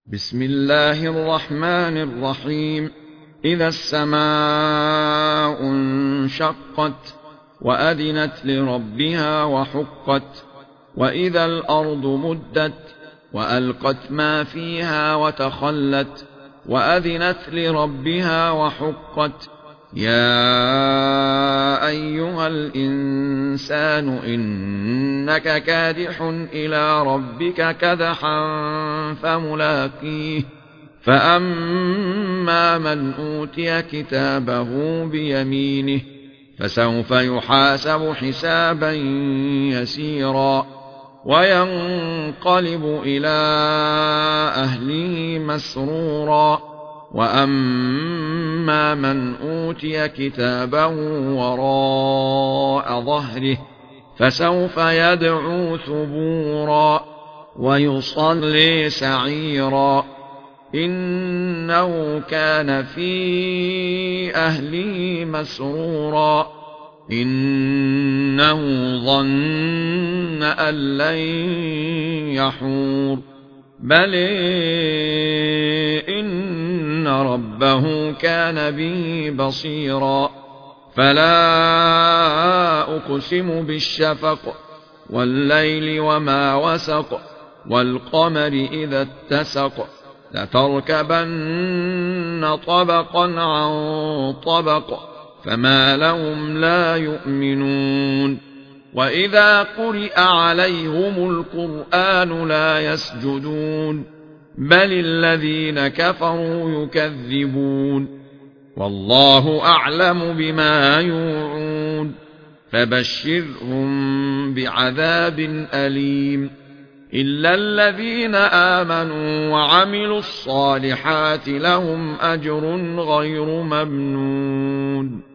بسم الله الرحمن الرحيم. إذا السماء انشقت وأذنت لربها وحقت، وإذا الأرض مدت وألقت ما فيها وتخلت، وأذنت لربها وحقت. يا أيها الإنسان إنك كادح إلى ربك كدحا فملاقيه. فأما من أوتي كتابه بيمينه فسوف يحاسب حسابا يسيرا وينقلب إلى أهله مسرورا. وأما من أوتي كتابه وراء ظهره فسوف يدعو ثبورا ويصلي سعيرا، إنه كان في أهله مسرورا، إنه ظن أن لن يحور. بل إن ربه كان به بصيرا. فلا أقسم بالشفق والليل وما وسق والقمر إذا اتسق لتركبن طبقا عن طبق فما لهم لا يؤمنون. وإذا قرئ عليهم القرآن لا يسجدون بل الذين كفروا يكذبون. والله أعلم بما يوعون فبشرهم بعذاب أليم إلا الذين آمنوا وعملوا الصالحات لهم أجر غير ممنون.